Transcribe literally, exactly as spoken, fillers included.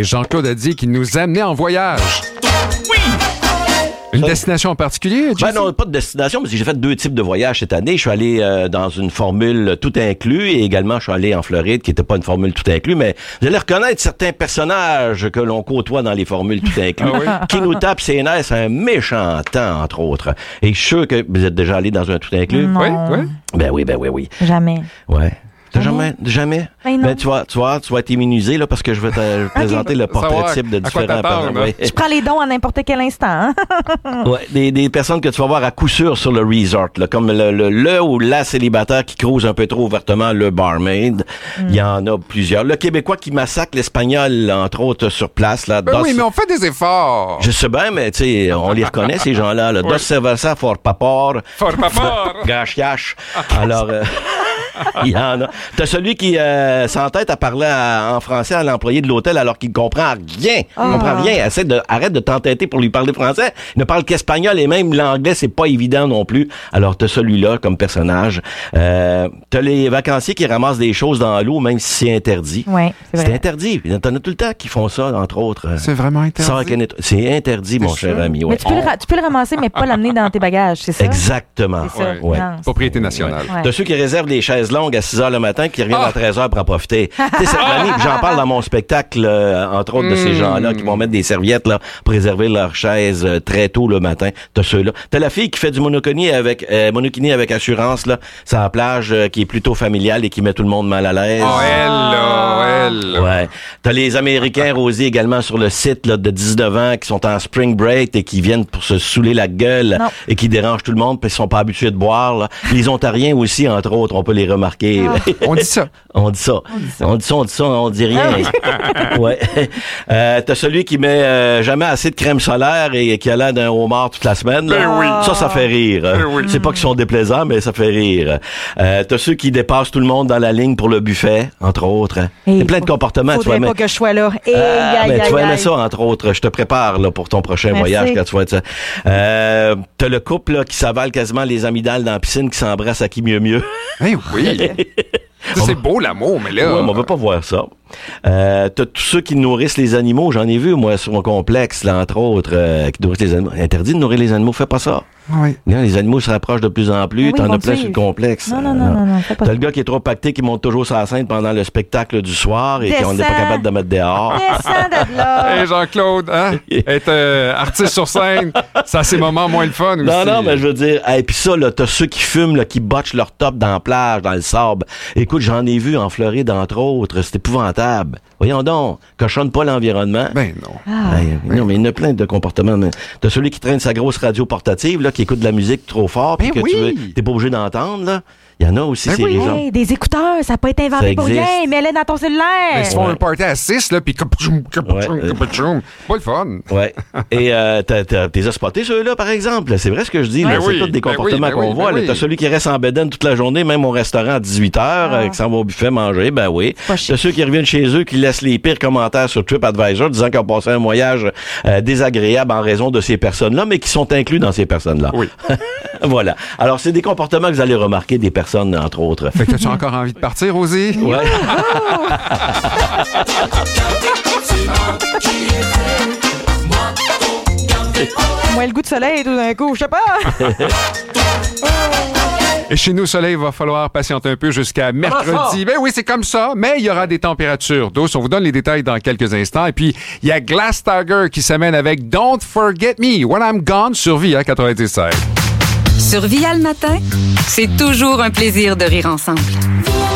Et Jean-Claude a dit qu'il nous amenait en voyage. Oui! Une Ça, destination en particulier, Jesse? Ben non, pas de destination, parce que j'ai fait deux types de voyages cette année. Je suis allé euh, dans une formule tout inclus et également je suis allé en Floride, qui n'était pas une formule tout inclus, mais vous allez reconnaître certains personnages que l'on côtoie dans les formules tout inclus, Ah oui? qui nous tapent ses nerfs, c'est un méchant temps, entre autres. Et je suis sûr que vous êtes déjà allé dans un tout inclus. Non. Oui, oui. Ben oui, ben oui, oui. Jamais. Ouais. T'as Jamais? jamais? Jamais? Ben non. Ben, tu vas, tu vas, tu vas être immunisé, là, parce que je vais te présenter le portrait Savoir type de à quoi différents t'attendre, personnes. hein? Ouais. Je prends les dons à n'importe quel instant. Hein? Ouais, des, des personnes que tu vas voir à coup sûr sur le resort, là, comme le, le, le ou la célibataire qui crouse un peu trop ouvertement le barmaid. Il Mm. y en a plusieurs. Le Québécois qui massacre l'Espagnol, entre autres, sur place. Là, Ben Dos- oui, mais on fait des efforts. Je sais bien, mais tu sais, on les reconnaît, ces gens-là. Là. Oui. Dos cerveza for papor. Fort pas fort. Gache-cache. Alors, euh, il y en a. T'as celui qui euh, s'entête à parler à- en français à l'employé de l'hôtel alors qu'il comprend rien. Il comprend rien. Essaie de, arrête de t'entêter pour lui parler français. Il ne parle qu'espagnol et même l'anglais, c'est pas évident non plus. Alors, t'as celui-là comme personnage. Euh, t'as les vacanciers qui ramassent des choses dans l'eau, même si c'est interdit. Oui, c'est C'est vrai. interdit. T'en as tout le temps qui font ça, entre autres. C'est vraiment interdit. Sarah Kenneth- C'est interdit, mon cher sûr? ami. Ouais. Mais tu peux, le ra- tu peux le ramasser, mais pas l'amener dans tes bagages, c'est ça? Exactement. C'est ça. Ouais. Ouais. Non, c'est- Propriété nationale. Ouais. T'as ceux qui réservent des chaises longues à six heures le matin qui reviennent Ah! à treize heures pour en profiter. Tu sais, cette année, j'en parle dans mon spectacle, euh, entre autres, de ces Mm. gens-là qui vont mettre des serviettes là pour réserver leurs chaises euh, très tôt le matin. T'as ceux-là. T'as la fille qui fait du monokini avec euh, monokini avec assurance, là, sur la plage, euh, qui est plutôt familiale et qui met tout le monde mal à l'aise. Oh, elle, là, elle. là. Ouais. T'as les Américains rosés également sur le site là, de dix-neuf ans qui sont en spring break et qui viennent pour se saouler la gueule Non. et qui dérangent tout le monde parce qu'ils sont pas habitués de boire. Là. Les Ontariens aussi, entre autres, on peut les remarquer. On dit ça. On dit ça. On dit ça, on dit ça, on dit rien. Ouais. Euh, t'as celui qui met euh, jamais assez de crème solaire et qui a l'air d'un homard toute la semaine. Là. Ben oui. Ça, ça fait rire. Ben oui. C'est pas qu'ils sont déplaisants, mais ça fait rire. Euh, t'as ceux qui dépassent tout le monde dans la ligne pour le buffet, entre autres. Il y a plein de comportements. Tu Faudrait vas pas aimer- que je sois là. Et ah, aïe, ben, aïe, tu vas aimer aïe. ça, entre autres. Je te prépare là, pour ton prochain Merci. voyage quand tu vas être ça. Euh, t'as le couple là, qui s'avale quasiment les amygdales dans la piscine, qui s'embrasse à qui mieux mieux. Ben oui. Ça, c'est beau l'amour, mais là. Ouais, mais on veut pas voir ça. Euh, t'as tous ceux qui nourrissent les animaux. J'en ai vu, moi, sur mon complexe, là, entre autres, euh, qui nourrissent les animaux. Interdit de nourrir les animaux, fais pas ça. Oui. Là, les animaux se rapprochent de plus en plus. Ah oui, T'en ils vont as plein tuer. sur le complexe. Non, non, Euh, non, non, non, fais pas T'as ça. le gars qui est trop pacté, qui monte toujours sur la scène pendant le spectacle du soir et qu'on n'est pas Descends. capable de mettre dehors. Descends de là. Hey, Jean-Claude, hein? Être euh, artiste sur scène, ça a ses moments moins le fun aussi. Non, non, mais je veux dire, et puis ça, là, t'as ceux qui fument, là, qui botchent leur top dans la plage, dans le sable. Écoute, j'en ai vu en Floride, entre autres, c'est épouvantable. Voyons donc, cochonne pas l'environnement. Ben non. Ben, non, mais il y en a plein de comportements. Mais t'as celui qui traîne sa grosse radio portative, là, qui écoute de la musique trop fort, puis Ben que oui. tu veux, t'es pas obligé d'entendre, là. Il y en a aussi, Ben c'est oui. les gens. Hey, des écouteurs, ça n'a pas été inventé Ça pour existe. rien. Mets-les dans ton cellulaire. Ils se font Ouais. un party à six, là, puis capouchoum, capouchoum, Ouais. capouchoum. Pas le fun. Ouais. Et euh, t'as, t'as, t'es as spotés, ceux-là, par exemple. C'est vrai ce que je dis. Là. Ben C'est oui, tous des ben comportements oui, ben qu'on oui, voit. ben là. oui. T'as celui qui reste en bedaine toute la journée, même au restaurant à dix-huit heures, Ah. euh, qui s'en va au buffet manger, ben oui. pas chic. T'as ceux qui reviennent chez eux, qui laissent les pires commentaires sur TripAdvisor, disant qu'ils ont passé un voyage euh, désagréable en raison de ces personnes-là, mais qui sont inclus dans ces personnes-là. Oui. Voilà. Alors, c'est des comportements que vous allez remarquer des personnes, entre autres. Fait que t'as-tu encore envie de partir, Rosie? Ouais. Moi, le goût de soleil tout d'un coup, je sais pas. Et chez nous, Soleil, il va falloir patienter un peu jusqu'à mercredi. Ben oui, c'est comme ça, mais il y aura des températures douces. On vous donne les détails dans quelques instants. Et puis, il y a Glass Tiger qui s'amène avec Don't Forget Me When I'm Gone sur V I A quatre-vingt-dix-sept. Sur Via le matin, c'est toujours un plaisir de rire ensemble.